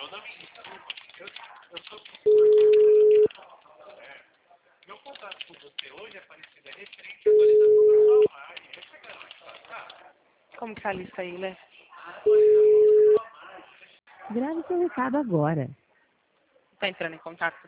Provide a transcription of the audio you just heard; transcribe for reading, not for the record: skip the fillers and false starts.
Como que tá a lista aí, né? Grave seu recado agora. Tá entrando em contato